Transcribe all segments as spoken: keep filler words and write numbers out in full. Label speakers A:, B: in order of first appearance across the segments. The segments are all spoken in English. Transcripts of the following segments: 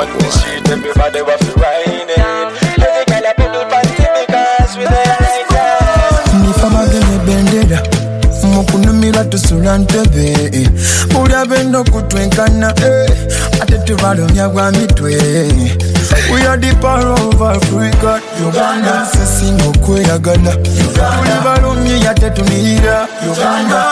A: On the street, everybody was riding. Every girl a bubble panty because we there like that.
B: Nifama gene bendera mukunumira tusula ntebe buli abendo kutwenkana ate tubalomya bwa mitwe. We are the power of Africa. Uganda sesino kweyagala tuli balomye yate tunira Uganda.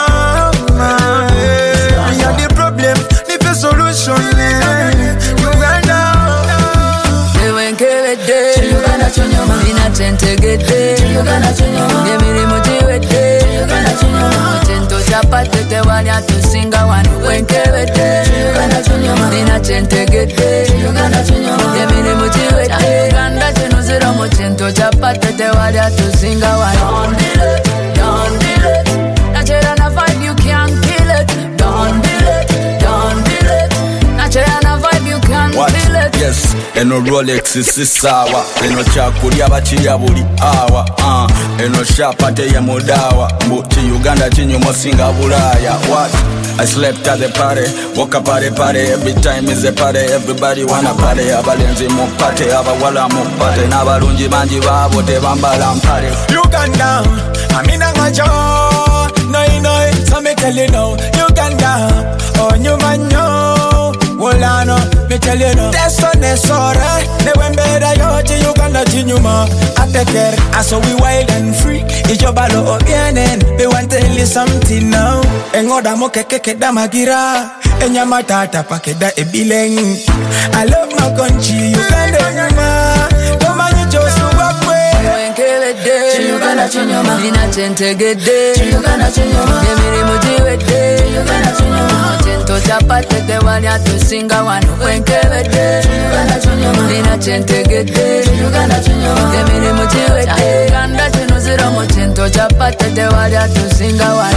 B: We are the problem, the solution. Uganda
C: ewenkebedde Uganda chonyoma ina tentegedde Uganda chonyoma emirimu giwedde Uganda chonyoma chento chapate tewali atusinga wano wenkebedde Uganda chonyoma ina tentegedde Uganda chonyoma emirimu giwedde Uganda chenuzira mu chento chapate tewali atusinga wano. Don't delay, don't delay. Nigeria na vibe you can't kill it. Don't delay, don't delay. Nigeria na vibe you can't kill it.
D: Yes, eno Rolex isi sawa, eno chakulya bakirya buli awa, uh, eno shapate ya mudawa, mbuti Uganda chinyumo singa bulaya. What? I slept at the party, woke up at the party, every time is a party, everybody wanna party. Abalenzi mu party, abawala mu party, n'abalungi bangi babo tebambala mpale.
B: Uganda, amina ngajo, noi noi, so me tell you now. Uganda, oh nyuma nyo, wolano, me tell you now. Teso ne sore, ne wembera yote Uganda chinyuma. Ateker, aso we wild and free. Ijobalo obienen, they want to tell you something now. Engoda mo keke da magira, enyama tata pakeda ebileng. I love my country, Uganda nyuma. Toma nyijosu wakwe.
C: Ewenkebedde Uganda chonyoma ina tentegedde Uganda chonyoma emirimu giwedde Uganda chonyoma chento chapate tewali atusinga wano wenkebedde Uganda chonyoma ina tentegedde Uganda chonyoma emirimu giwedde Uganda chenuzira mu chento chapate tewali atusinga wano.